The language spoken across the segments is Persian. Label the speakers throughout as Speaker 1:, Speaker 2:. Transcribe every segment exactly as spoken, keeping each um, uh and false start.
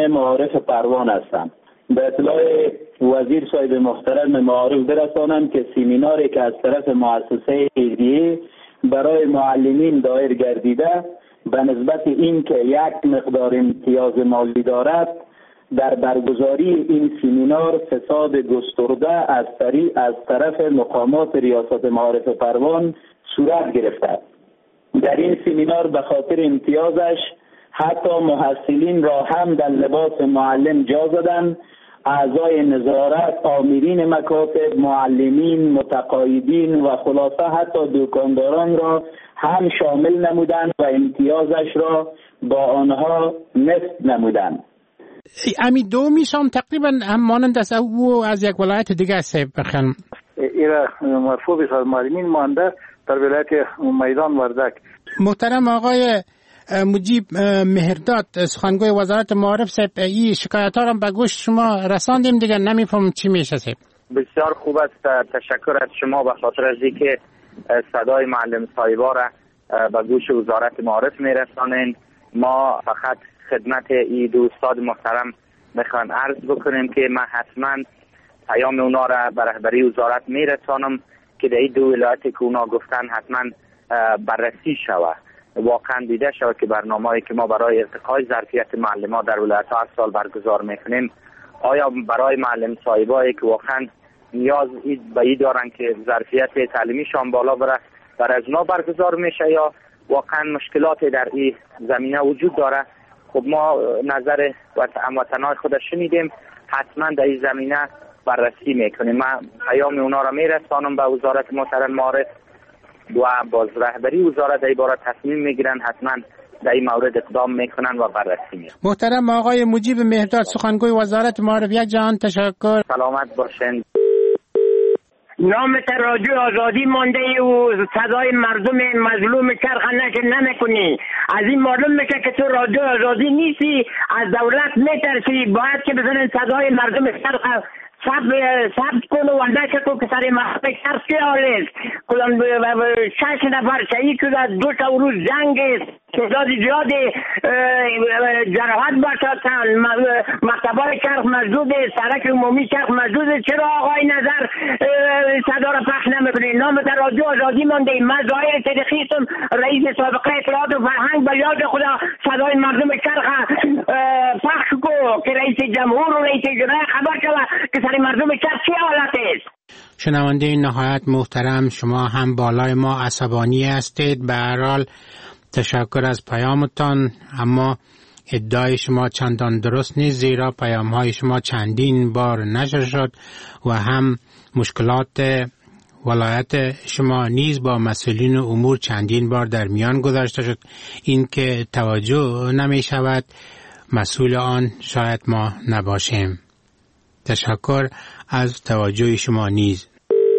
Speaker 1: معارف پروان هستم. به اطلاع وزیر صاحب محترم معارف برسانم که سمیناری که از طرف مؤسسه ایدیه برای معلمین دایر گردیده به نسبت این که یک مقدار امتیاز مالی دارد، در برگزاری این سمینار فساد گسترده از طریق از طرف مقامات ریاست معارف پروان صورت گرفته. در این سمینار به خاطر امتیازش حتی محصلین را هم در لباس معلم جا زدند. اعضای نظارت، آمرین مکاتب، معلمین، متقاعدین و خلاصه حتی دکانداران را هم شامل نمودند و امتیازش را با آنها نصف نمودند.
Speaker 2: امی دومیش هم تقریبا هم مانند است او از یک ولایت دیگه است بخوام.
Speaker 3: ایرا مرفوع به معلمین مانده در ولایت میدان وردک.
Speaker 2: محترم آقای مجیب مهرداد، سخنگوی وزارت معارف صاحب، این شکایت ها را به گوش شما رساندیم دیگه، نمیفهم چی میشه صاحب.
Speaker 4: بسیار خوب است، تشکر از شما به خاطر از اینکه صدای معلم صاحبا را به گوش وزارت معارف میرسانین. ما فقط خدمت این دو استاد محترم میخوام عرض بکنیم که من حتما پیام اونا را به رهبری وزارت میرسانم که در این دو ولایتی که اونا گفتن حتما بررسی شود، واقعا دیده شود که برنامه‌ای که ما برای ارتقای ظرفیت معلمان در ولایت‌ها هر سال برگزار میکنیم آیا برای معلم صاحبایی که واقعا نیاز به این دارن که ظرفیت تعلیمیشان بالا بره در از اونا برگزار میشه یا واقعا مشکلات در این زمینه وجود داره. خب ما نظر هموطنان خود شنیدیم، حتما در این زمینه بررسی میکنیم. من پیام اونا را میرسانم به وزارت محترم معارف و باز رهبری وزارت در این باره تصمیم میگیرن، حتما در این مورد اقدام میکنن و بررسی میکنن.
Speaker 2: محترم آقای مجیب مهرداد، سخنگوی وزارت معارف، یک جهان تشکر.
Speaker 4: سلامت باشین.
Speaker 5: نامت رادیو آزادی مانده و صدای مردم مظلوم چرخ نشر نمیکنی. از این معلوم میشه که تو رادیو آزادی نیستی، از دولت میترسی. باید که بزنن صدای مردم چرخ سب سب کنو و نشه کو که سر مردم چرخ چه حال است. کلان شش نفر شهید شده، دو تا روز جنگ است، تعداد زیاد جراحت باشدن، مکتبای چرخ مسدود است، سرک عمومی چرخ مسدود است. چرا آقای نظر صدا را پخش نمیکنی؟ نام در رادیو آزادی مانده. من ظاهر صدیقی هستم، رئیس سابقه اطلاعات و فرهنگ. به یاد خدا صدای مردم چرخ پخش کو که رئیس جمهور و رئیس جمهور خبر شود که سر مردم چرخ چه حالت است.
Speaker 2: شنونده نهایت محترم، شما هم بالای ما عصبانی هستید. به هر حال تشکر از پیامتان، اما ادعای شما چندان درست نیست، زیرا پیام های شما چندین بار نشر شد و هم مشکلات ولایت شما نیز با مسئولین امور چندین بار در میان گذاشته شد. این که توجه نمی شود، مسئول آن شاید ما نباشیم. تشکر از توجه شما نیز.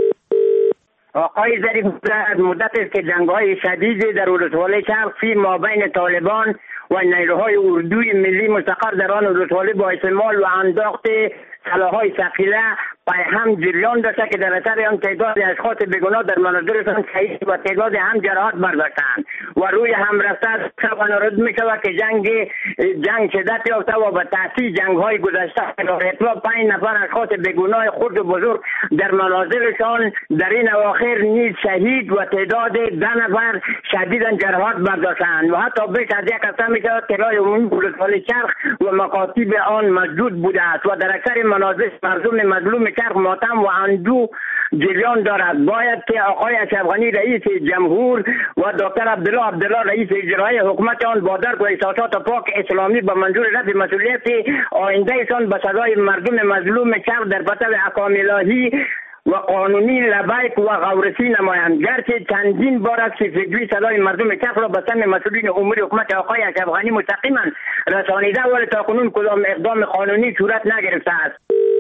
Speaker 5: آقای ظریف، مدت است که جنگ‌های شدیدی در ولایت چرخ فی مابین طالبان و نیروهای اردوی ملی مستقر در آن ولایت با استعمال و انداخت سلاح‌های ثقیله پای هم جریان داشته که در اثر آن تعداد اشخاص بیگناه در مناظرشان شهید و تعداد هم جراحت برداشتند و روی هم رفته وارد می‌شود که جنگ جنگ شدت یافته و به تأثیر جنگ‌های گذشته در اطلاع پنج نفر اشخاص بیگناه خرد و بزرگ در مناظرشان در این اواخر نیز شهید و تعداد ده نفر شدیداً جراحت برداشتند و حتی بیش از یک هفته می‌شود که رای عمومی ولایت چرخ و مکاتب آن مسدود بوده است و در اکثر مناظر مردم مظلوم چرخ ماتم و اندو جریان دارد. باید که آقای اشرف غنی رئیس جمهور و دکتر عبدالله عبدالله رئیس اجرایی حکومت آن با درک و احساسات پاک اسلامی با منظور رفع مسئولیت آیندهشان به صدای مردم مظلوم چرخ در پرتو احکام الهی و قانونی لبیک و غورسی نمایند. گرچه چندین بار است که فکری صدای مردم چرخ را به سمع مسئولین امور حکومت آقای اشرف غنی مستقیما رسانیده ولی تاکنون کدام اقدام قانونی صورت نگرفته است.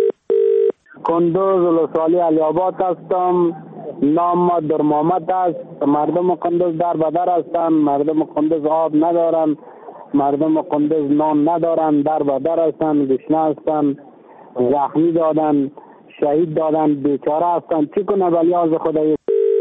Speaker 6: کندوز ولسوالی علی آباد هستم. نام در محمد است. مردم کندوز در بدر هستند. مردم کندوز آب ندارند. مردم کندوز نان ندارند. در بدر هستند. گشنه هستند. زخمی دادند. شهید دادند. بیچاره هستند. چی کنه ولی از خدای.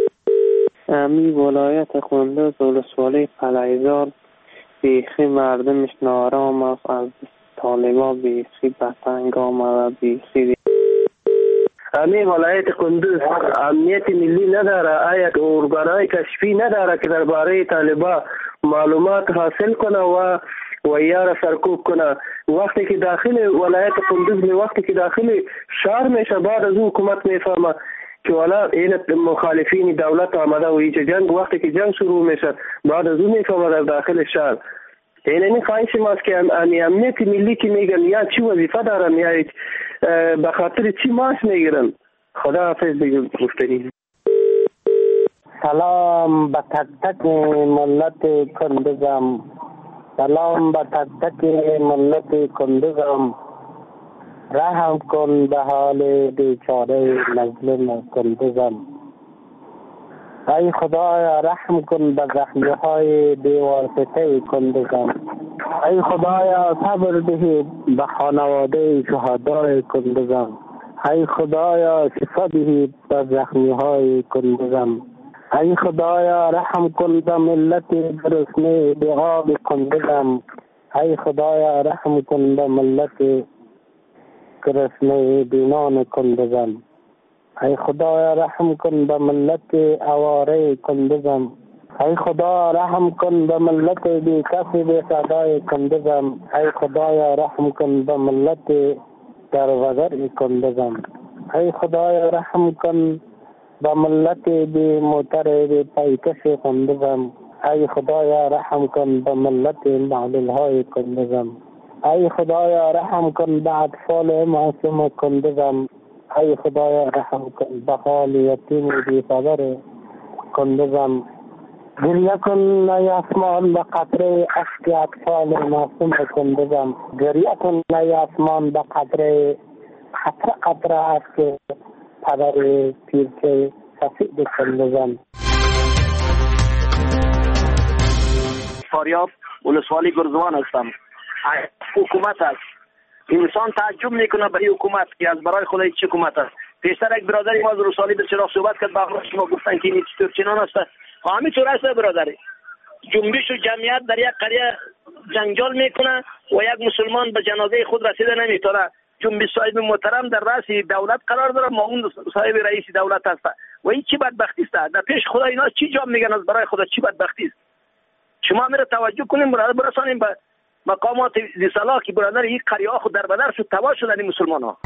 Speaker 7: امی ولایت کندوز ولسوالی قلعه‌زار بیخی مردمش نارام است. از طالبان بیسی بسنگ آمده بیسی.
Speaker 8: همین ولایت قندوز امنیت ملی نداره، آیا ارگانهای کشفی نداره که درباره طالبان معلومات حاصل کنه و و یار سرکوب کنه. وقتی که داخل ولایت قندوز می وقتی که داخل شهر میشه بعد از اون حکومت میفهمه که والا این مخالفین دولت آمده و هیچ جنگ، وقتی که جنگ شروع میشه بعد از اون میفهمه در داخل شهر. این این خواهش ماست که امنیت ملی که میگن یا چی وظیفه دارن یا به خاطر چی معاش میگیرن. خدا حافظ دیگه گفتنی.
Speaker 6: سلام به تک تک ملت کندوزم، سلام به تک تک ملت کندوزم. رحم کن به حال بیچاره مظلوم کندوزم. ای خدایا رحم کن به زخمی های بیواسطه کندوزم. ای خدایا صبر دهی به خانواده شهدای کندوزم. ای خدایا شفا دهی به زخمی های کندوزم. ای خدایا رحم کن به ملت گرسنه به آب کندوزم. ای خدایا رحم کن به ملت گرسنه به نان کندوزم. ای خدایا رحم کن به ملت اواره کندوزم. ای خدا رحم کن به ملت بی کسی بی صدای کندوزم. ای خدایا رحم کن به ملت در وزر کندوزم. ای خدایا رحم کن به ملت بی موتر بی پیکش کندوزم. ای خدایا رحم کن به ملت معلول های کندوزم. ای خدایا رحم کن به اطفال معصوم کندوزم. ای خدایا رحم کن به حال یتیم بی پدر کندوزم. گریه کن ای آسمان به قطره اشک اطفال معصوم کندوزم. گریه کن ای آسمان به قطره قطره قطره اشک پدر پیرچه سفید کندوزم.
Speaker 9: فاریاب ولسوالی گرزوان هستم. حکومت است. انسان تعجب میکنه برای حکومت که از برای خودش چه حکومت است. پیشتر یک برادری ما از رسالی به چرا صحبت کرد، با شما گفتن که این چطور چنان است. همینطور است برادری. جنبش و جمعیت در یک قریه جنجال میکنه و یک مسلمان به جنازه خود رسیده نمیتونه. جنبش صاحب محترم در رأس دولت قرار داره، ما اون صاحب رئیس دولت است و این چی بدبختی است. در پیش خدا اینا چی جام میگن از برای خدا چی بدبختی است. شما میره توجه کنیم برادر برسانیم به مقامات ذی که برادر این قریه ها خود در بدر شد، تباه شدن مسلمان ها.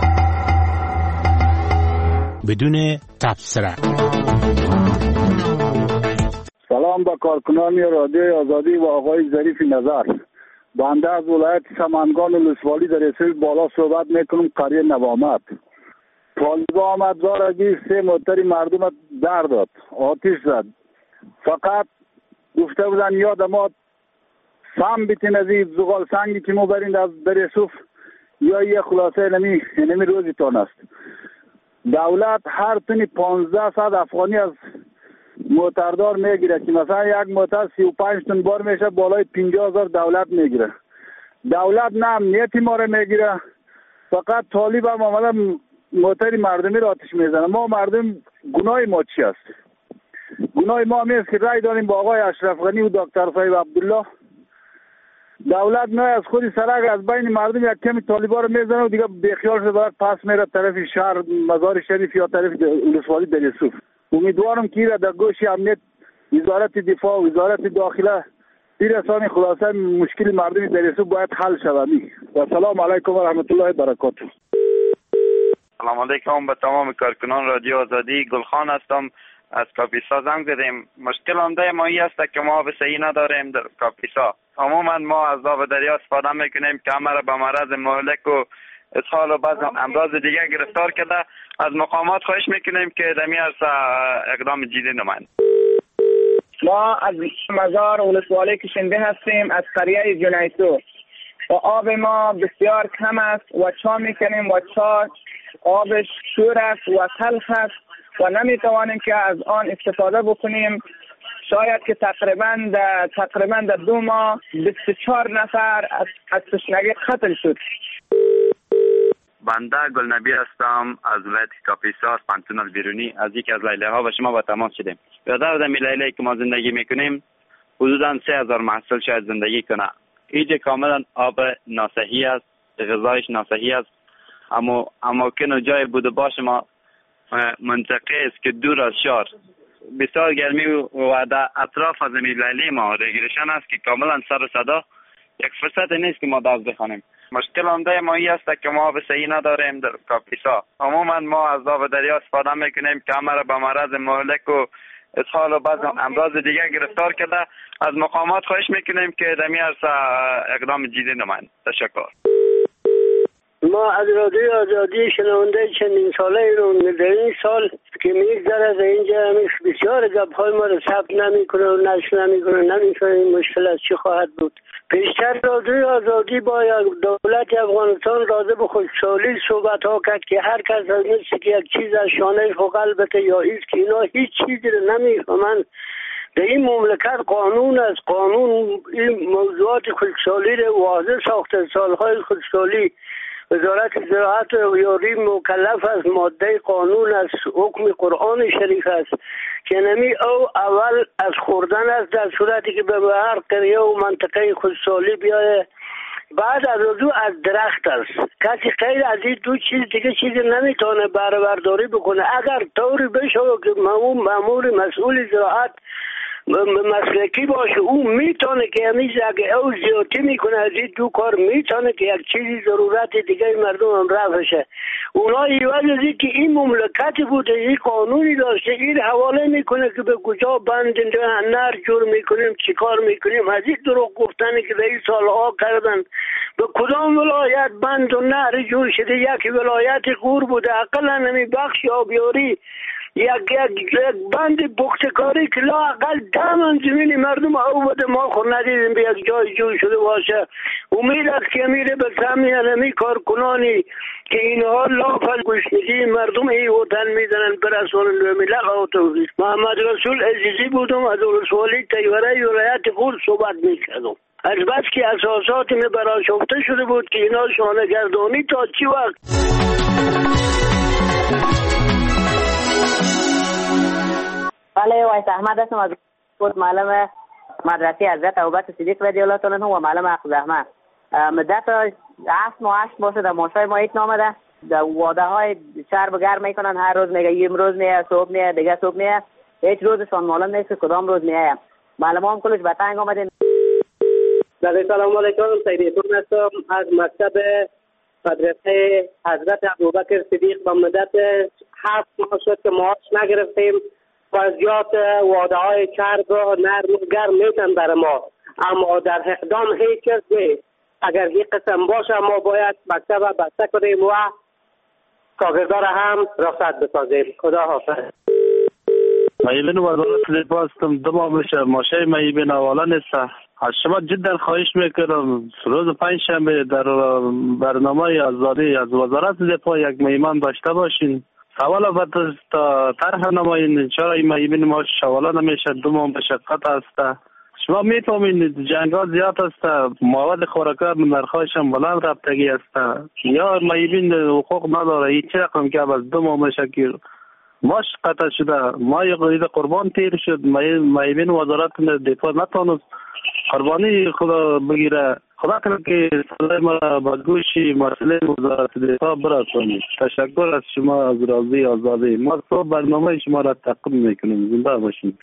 Speaker 2: بدون تبصره.
Speaker 3: سلام با کارکنان رادیو آزادی و آقای ظریف نظر. بنده از ولایت سمنگان ولسوالی در اسم بالا صحبت میکنم، قریه نوامت. طالبان آمد زارگی سه موتری مردم در داد، آتش زد. فقط گفته بودن یاد ما سام بیتین از این زغال سنگی که ما برین از در یوسف یا یه خلاصه نمی نمی روزی تان است. دولت هر تنی پانزده صد افغانی از موتردار میگیره که مثلا یک موتر سی و پنج تن بار میشه، بالای پنجاه هزار دولت میگیره. دولت نه امنیتی ما رو میگیره، فقط طالب هم آمده موتری مردمی را آتش میزنه. ما مردم گناه ما چی است؟ گناه ما همیست که رای داریم با آقای اشرف غنی و دکتر صاحب عبدالله. دولت نه از خودی سرک از بین مردم یک کمی طالبا رو میزنه و دیگه بیخیال شده باید پس میره طرف شهر مزار شریف یا طرف ولسوالی در یوسف. امیدوارم که در گوش امنیت وزارت دفاع و وزارت داخله برسانی، خلاصه مشکل مردم در یوسف باید حل شود. و سلام علیکم و رحمت الله و برکاته.
Speaker 10: سلام علیکم به تمام کارکنان رادیو آزادی. گلخان هستم از کاپیسا زنگ زدیم. مشکل آمده ما این است که ما آب صحیح نداریم در کاپیسا. عموما ما از آب دریا استفاده میکنیم که همه را به مرض مهلک و اسهال و بعض امراض دیگه گرفتار کرده. از مقامات خواهش میکنیم که در این عرصه اقدام جدی نمایند.
Speaker 4: ما از مزار ولسوالی کشنده هستیم، از قریه جنیسو و آب ما بسیار کم است و چا میکنیم و چا آبش شور است و تلخ است و نمیتوانیم که از آن استفاده بکنیم. شاید که تقریبا در تقریبا در دو ماه بیست و چهار نفر از از تشنگی قتل شد.
Speaker 10: بنده گلنبی هستم از ولایت کاپیسا، پانتون البیرونی. از یکی از لیله ها با شما با تماس شدیم. برادر در لیله که ما زندگی میکنیم حدودا سه هزار محصول شاید زندگی کنه. اینجا کاملا آب ناصحی است غذایش ناصحی است، اما اماکن و جای بود و باش ما منطقه است که دور از شهر بسیار گرمی و در اطراف از لیلی ما رگرشن است که کاملا سر و صدا یک فرصت نیست که ما دست بخوانیم. مشکل آمده ما این است که ما آب صحیح نداریم در کاپیسا. عموما ما از آب دریا استفاده میکنیم که همه را به مرض مهلک و اسهال و بعض امراض دیگر گرفتار کرده. از مقامات خواهش میکنیم که در این عرصه اقدام جدی نمایند. تشکر.
Speaker 11: ما از رادیوی آزادی شنونده چندین ساله رو در این سال که میگذره در اینجا همیش بسیار گپ‌های ما رو ثبت نمیکنه و نشر نمیکنه، نمی‌فهمیم این مشکل از چی خواهد بود. پیشتر رادیوی آزادی با دولت افغانستان راضی به خودسالی صحبت ها کرد که هر کس از مثل که یک چیز از شانه و قلبته یا ایست که اینا هیچ چیزی رو نمیفهمن. در این مملکت قانون از قانون این موضوعات خودسالی رو واضح ساخته. سالهای خودسالی وزارت زراعت و یاری مکلف از ماده قانون از حکم قرآن شریف است که نمی او اول از خوردن است در صورتی که به هر قریه و منطقه خودسالی بیایه، بعد از وضو از درخت است. کسی غیر از این دو چیز دیگه چیزی نمیتونه بهره برداری بکنه. اگر طوری بشه که مامور مسئول زراعت مسلکی باشه او میتونه که همیشه اگه او زیادی میکنه از این دو کار میتونه که یک چیزی ضرورت دیگه مردم هم رفع شه. اونا ایواز از این که این مملکتی بوده، این قانونی داشته، این حواله میکنه که به کجا بند نر جور میکنیم چی کار میکنیم. از این دروغ گفتنی که در این سالها کردن به کدام ولایت بند و نهر جور شده. یک ولایت غور بوده اقلا نمی بخش آبیاری یک یک بند بختکاری که لااقل ده من زمین مردم او بده ما خود ندیدیم به یک جای جوی شده باشه. امید است که میره به سمی علمی کارکنانی که اینها لافل گوشنگی مردم ای وطن میدنن برسونن به ملق و توفیق. محمد رسول عزیزی بودم از ولسوالی تیوره ولایت غور صحبت میکردم. از بس که اساسات می براشفته شده بود که اینا شانه گردانی تا چی وقت.
Speaker 12: بله وایس احمد هستم از بود معلم مدرسه حضرت ابوبکر صدیق رضی الله تعالی عنه و معلم اخذ احمد. مدت هفت ماه هشت ماه در ماشای ما هیچ نامده. در واده های چرب گرم میکنن، هر روز میگه یم روز میه صبح میه دیگه صبح میه، هیچ روزشان معلوم نیست کدام روز میه. معلم هم کلش به تنگ آمدین.
Speaker 13: سلام علیکم، سیدیتون هستم از مکتب مدرسه حضرت ابوبکر صدیق. با مدت هفت ماه شد که معاش نگرفتیم و از زیاد واده های چرب و نرم و گرم میتن بر ما، اما در اقدام هیچ کس نیست. اگر این قسم باشه ما باید مکتب بسته کنیم و کاغذدار هم رخصت بسازیم. خدا حافظ.
Speaker 14: مایبین وزارت دفاع هستم. دو ماه میشه ماشه مایبین حواله نیست. از شما جدا خواهش میکنم روز پنجشنبه در برنامه آزادی از وزارت دفاع یک مهمان داشته باشین. سوال بعد تا طرح نمایین. چرا این مایبین ما شواله نمیشه؟ دو ماه مشقت است. شما میفهمین جنگ ها زیاد است، مواد خوراکی نرخش هم بلند رفتگی است. یا مایبین حقوق نداره. این چه رقم که از دو ماه میشه که ماش قطع شده. ما یک قربان تیر شد. مایبین وزارت دفاع نتونست قربانی خدا بگیره. خدا کنه که صدای ما با گوشی مسئله وزارت دفاع برسانید. تشکر از شما از رازی آزادی. ما صبح برنامه شما را تقدیم میکنیم. زنده باشید.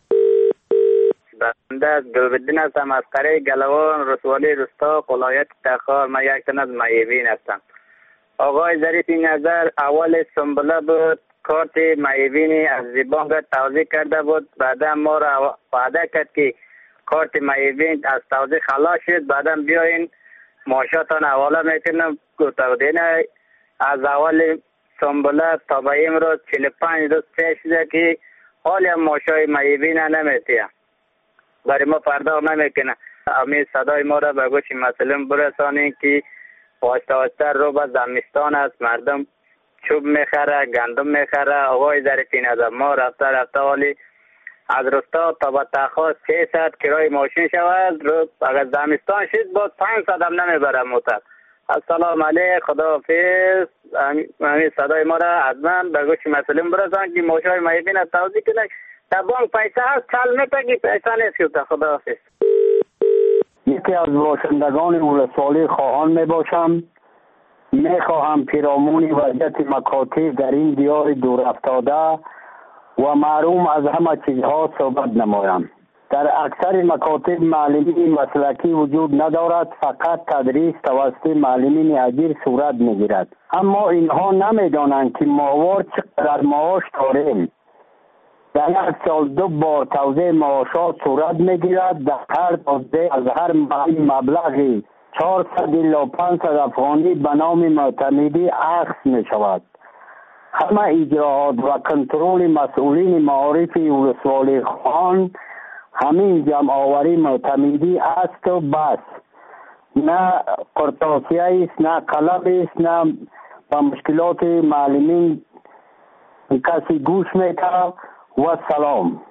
Speaker 4: بنده از گلبدین هستم از قریه گلوان رسوالی رستا ولایت تخار. من یک تن از مایبین هستم. آقای ظریف نظر اول سنبله بود، کارت مایبینی از زبان توضیح کرده بود، بعدا ما را وعده کرد که کارت مایبین از توضیح خلاص شد، بعدا بیاین معاشاتان حواله میکنم. گفتین از اول سنبله تا به امروز چهل و پنج روز پیش شده که حالی هم معاشای مایبین نمیتیم، برای ما پرداخت نمیکنه. امید صدای ما را به گوش مسئولین برسانید که واسطه واسطه رو به زمستان است، مردم چوب میخره، گندم میخره. آقای ظریفی نظر ما رفته رفته ولی از رستا تا به تخار سیصد کرای ماشین شود، اگر زمستان شد باز پانصد هم نمیبره موتر. السلام علیکم، خداحافظ. همین صدای ما را از من به گوش مسئولین برسان که ماشای مایبین از توضیح کنه. در بانک پیسه هست چل میتگی پیسه نیست که. خداحافظ.
Speaker 6: یکی از باشندگان ولسوالی خواهان می باشم. میخواهم پیرامون وضعیت مکاتب در این دیار دور افتاده و محروم از همه چیزها صحبت نمایم. در اکثر مکاتب معلمین مسلکی وجود ندارد، فقط تدریس توسط معلمین اجیر صورت میگیرد. اما اینها نمیدانند که ماهوار چقدر معاش داریم. در یک سال دو بار توزیع معاشات صورت میگیرد. در هر توزیع از هر مبلغی چهارصد الی پانصد افغانی به نام معتمدی اخذ می شود. همه اجراعات و کنترل مسئولین معارف ولسوالی خان همین جمع آوری معتمدی است و بس. نه قرطاسیه است، نه قلب است، نه با مشکلات معلمین کسی گوش میکنه. و سلام.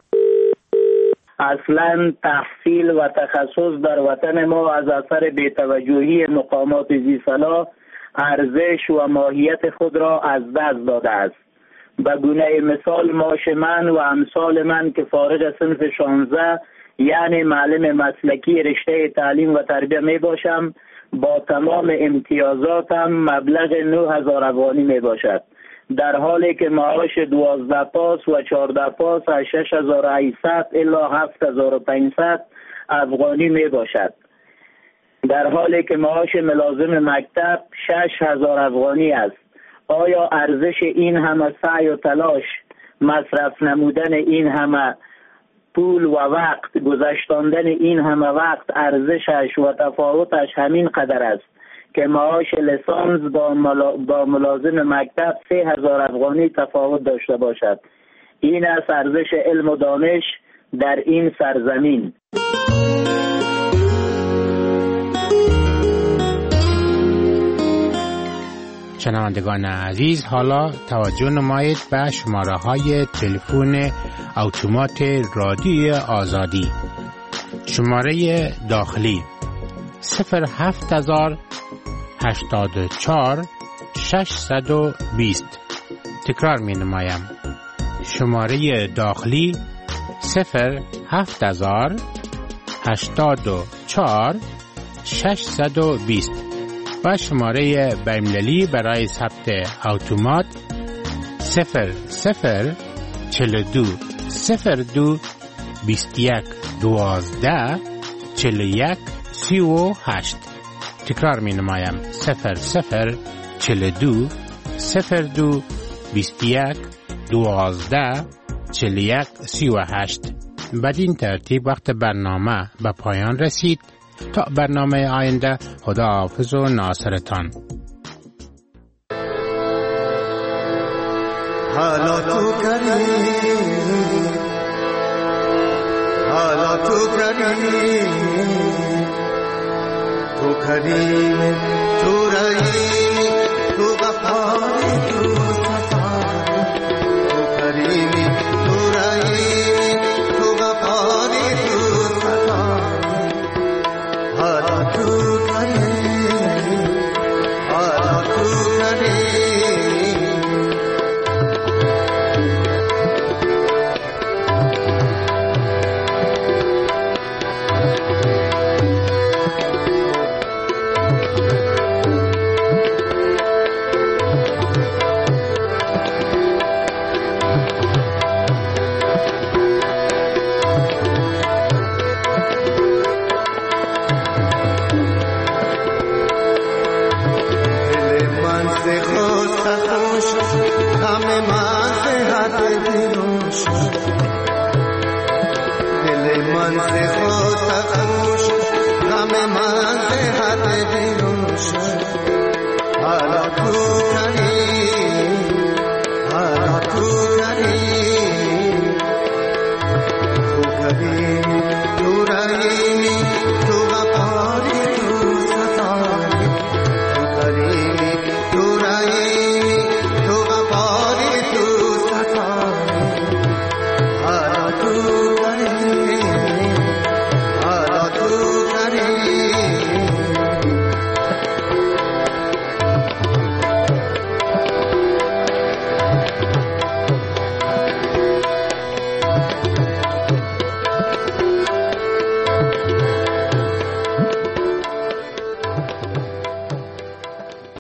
Speaker 1: اصلا تحصیل و تخصص در وطن ما از اثر بی‌توجهی مقامات ذی‌صلاح ارزش و ماهیت خود را از دست داده است. به گونه مثال معاش من و امثال من که فارغ صنف شانزده یعنی معلم مسلکی رشته تعلیم و تربیه می باشم، با تمام امتیازاتم مبلغ نه هزار افغانی می باشد، در حالی که معاش دوازده پاس و چهارده پاس از شش هزار و هشتصد الی هفت هزار و پانصد افغانی می باشد، در حالی که معاش ملازم مکتب شش هزار افغانی است. آیا ارزش این همه سعی و تلاش، مصرف نمودن این همه پول و وقت، گذشتاندن این همه وقت ارزشش و تفاوتش همین قدر است که معاش لیسانس با, ملا... با ملازم مکتب سه هزار افغانی تفاوت داشته باشد؟ این است ارزش علم و دانش در این سرزمین.
Speaker 2: شنوندگان عزیز، حالا توجه نمایید به شماره های تلفن اتومات رادیوی آزادی. شماره داخلی صفر هفت هزار هشتاد و چهار ششصد و بیست. تکرار می نمایم. شماره داخلی صفر هفت هزار هشتاد و چهار ششصد و بیست و شماره بین‌المللی برای ثبت اتومات صفر صفر چهل و دو صفر دو بیست و یک دوازده چهل و یک سی و هشت. تکرار می نمایم. صفر صفر چهل و دو صفر دو بیست و یک دوازده چهل و یک سی و هشت. بدین ترتیب وقت برنامه به پایان رسید. تا برنامه آینده، خدا حافظ و ناصرتان.
Speaker 15: حالا تو کری حالا تو کری تو کریم تو رحیم تو غفار تو ستار تو کریمی تو رحیم تو غفار تو ستار حالا تو کری حالا تو کری تو